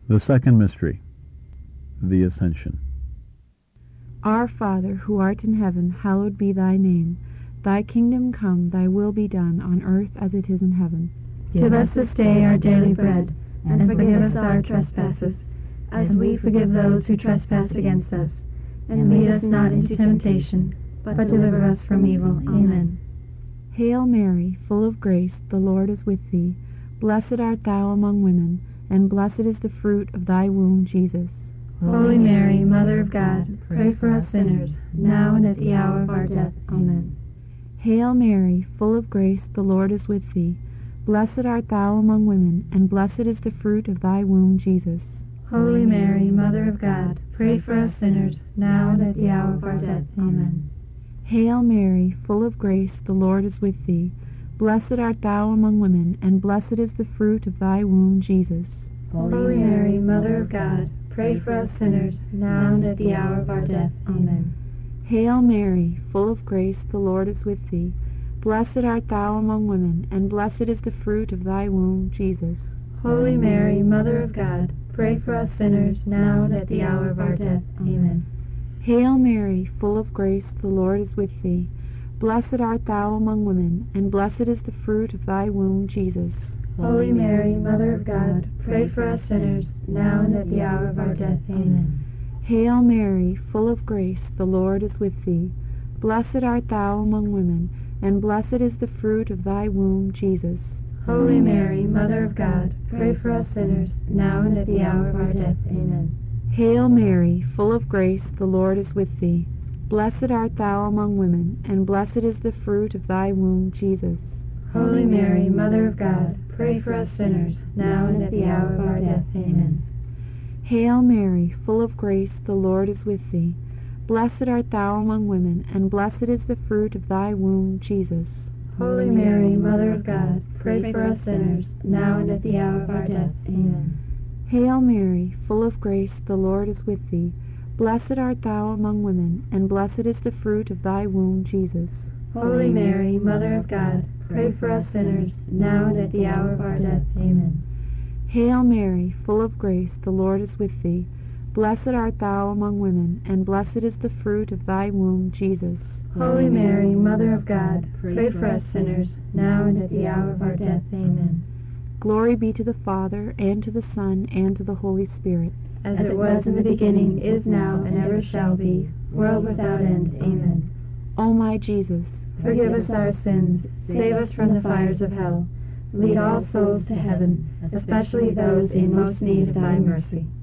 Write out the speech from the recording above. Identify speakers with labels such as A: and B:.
A: The second mystery, the Ascension.
B: Our Father, who art in heaven, hallowed be thy name. Thy kingdom come, thy will be done, on earth as it is in heaven.
C: Give us this day our daily bread, and forgive us our trespasses, as we forgive those who trespass against us. And lead us not into temptation, but deliver us from evil. Amen.
B: Hail Mary, full of grace, the Lord is with thee. Blessed art thou among women, and blessed is the fruit of thy womb, Jesus.
C: Holy Mary, Mother of God, pray for us sinners, now and at the hour of our death. Amen.
B: Hail Mary, full of grace, the Lord is with thee. Blessed art thou among women, and blessed is the fruit of thy womb, Jesus.
C: Holy Mary, Mother of God, pray for us sinners, now and at the hour of our death. Amen.
B: Hail Mary, full of grace, the Lord is with thee. Blessed art thou among women, and blessed is the fruit of thy womb, Jesus.
C: Holy Mary, Mother of God, pray for us sinners, now and at the hour of our death. Amen.
B: Hail Mary, full of grace, the Lord is with thee. Blessed art thou among women, and blessed is the fruit of thy womb, Jesus.
C: Holy Mary, Mother of God, pray for us sinners, now and at the hour of our death. Amen.
B: Hail Mary, full of grace, the Lord is with thee. Blessed art thou among women, and blessed is the fruit of thy womb, Jesus.
C: Holy Mary, Mother of God, pray for us sinners, now and at the hour of our death. Amen.
B: Hail Mary, full of grace, the Lord is with thee. Blessed art thou among women, and blessed is the fruit of thy womb, Jesus.
C: Holy Mary, Mother of God, pray for us sinners, now and at the hour of our death. Amen.
B: Hail Mary, full of grace, the Lord is with thee. Blessed art thou among women, and blessed is the fruit of thy womb, Jesus.
C: Holy Mary, Mother of God, pray for us sinners, now and at the hour of our death. Amen.
B: Hail Mary, full of grace, the Lord is with thee. Blessed art thou among women, and blessed is the fruit of thy womb, Jesus.
C: Holy Mary, Mother of God, pray for us sinners, now and at the hour of our death. Amen.
B: Hail Mary, full of grace, the Lord is with thee. Blessed art thou among women, and blessed is the fruit of thy womb, Jesus.
C: Holy Mary, Mother of God, pray for us sinners, now and at the hour of our death. Amen.
B: Hail Mary, full of grace, the Lord is with thee. Blessed art thou among women, and blessed is the fruit of thy womb, Jesus.
C: Holy Mary, Mother of God, pray for us sinners, now and at the hour of our death. Amen.
B: Glory be to the Father, and to the Son, and to the Holy Spirit.
C: As it was in the beginning, is now, and ever shall be, world without end. Amen.
B: O my Jesus,
C: forgive us our sins, save us from the fires of hell. Lead all souls to heaven, especially those in most need of thy mercy.